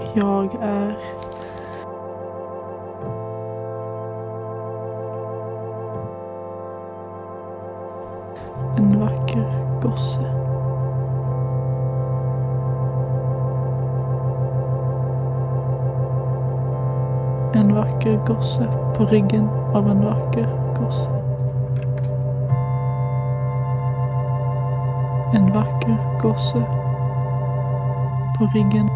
Jag är en vacker gosse. En vacker gosse på ryggen av en vacker gosse. En vacker gosse på ryggen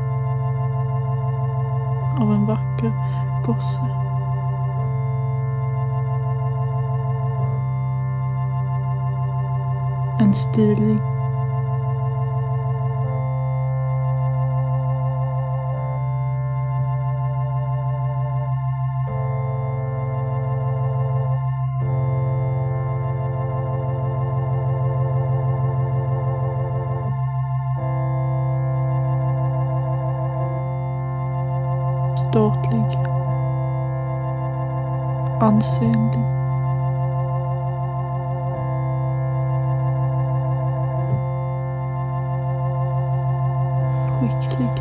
av en vacker gosse. En stilig ståtlig, ansenlig, skicklig,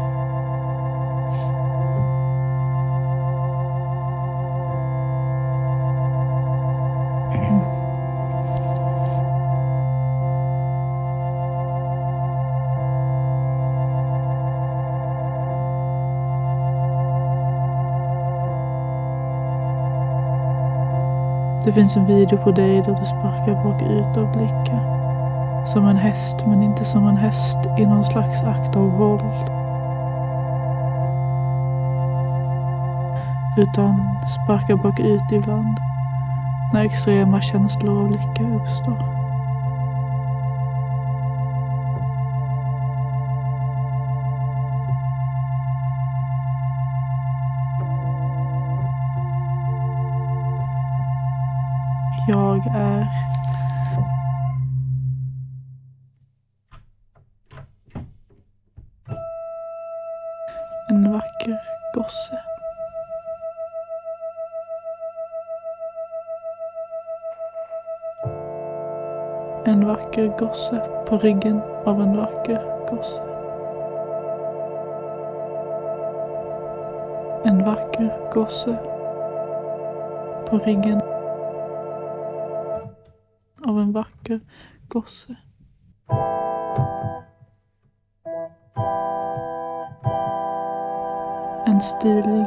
Det finns en video på dig där du sparkar bakut av lycka. Som en häst, men inte som en häst i någon slags akt av våld. Utan sparkar bakut ibland när extrema känslor av lycka uppstår. Jag är en vacker gosse. En vacker gosse på ryggen av en vacker gosse. En vacker gosse på ryggen av en vacker gosse. En stilig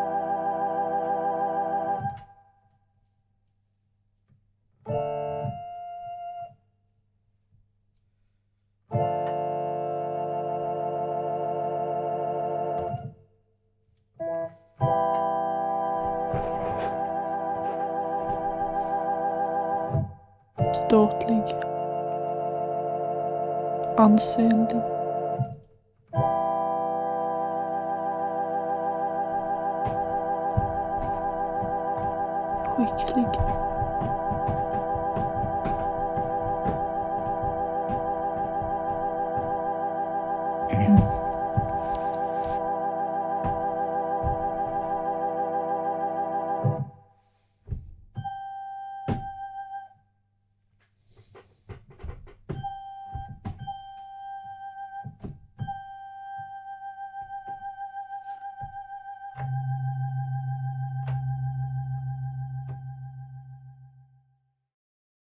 ståtlig, ansenlig, skicklig,